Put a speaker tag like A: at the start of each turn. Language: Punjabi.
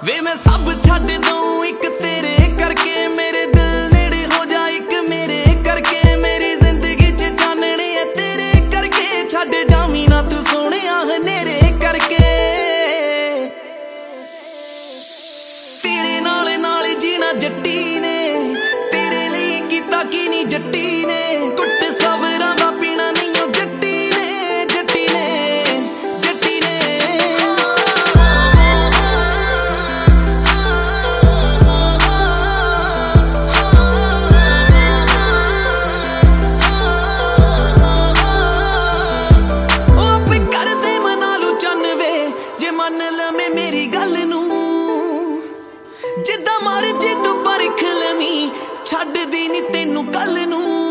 A: ਵੇ ਮੈਂ ਸਭ ਛੱਡ ਦਊਂ ਇੱਕ ਤੇਰੇ ਕਰਕੇ, ਮੇਰੇ ਦਿਲ ਨੇੜੇ ਹੋ ਜਾ ਇੱਕ ਮੇਰੇ ਕਰਕੇ, ਮੇਰੀ ਜ਼ਿੰਦਗੀ 'ਚ ਚਾਨਣੇ ਆ ਤੇਰੇ ਕਰਕੇ, ਛੱਡ ਜਾਵੀਂ ਨਾ ਤੂੰ ਸੋਹਣਿਆ ਹਨੇਰੇ ਕਰਕੇ। ਤੇਰੇ ਨਾਲ ਨਾਲ ਜੀਣਾ ਜੱਟੀ ਨੇ, ਤੇਰੇ ਲਈ ਕੀਤਾ ਕੀ ਨਹੀਂ ਜੱਟੀ ਨੇ, ਕੁੱਟ ਸਬਰਾਂ ਦਾ ਪੀਣਾ ਨਹੀਂ ਉਹ ਜੱਟੀ ਨੇ, ਜੱਟੀ ਨੇ, ਜੱਟੀ ਨੇ। ਉਹ ਆਪੇ ਕਰਦੇ ਮਨਾ ਲੂ ਚੰਨ ਵੇ, ਜੇ ਮੰਨ ਲਵੇਂ ਮੇਰੀ ਗੱਲ ਨੂੰ, ਜਿੱਦਾਂ ਮਰਜੀ ਤੂੰ ਪਰਖ ਲਵੀਂ, ਛੱਡਦੀ ਨੀ ਤੈਨੂੰ ਕੱਲ ਨੂੰ।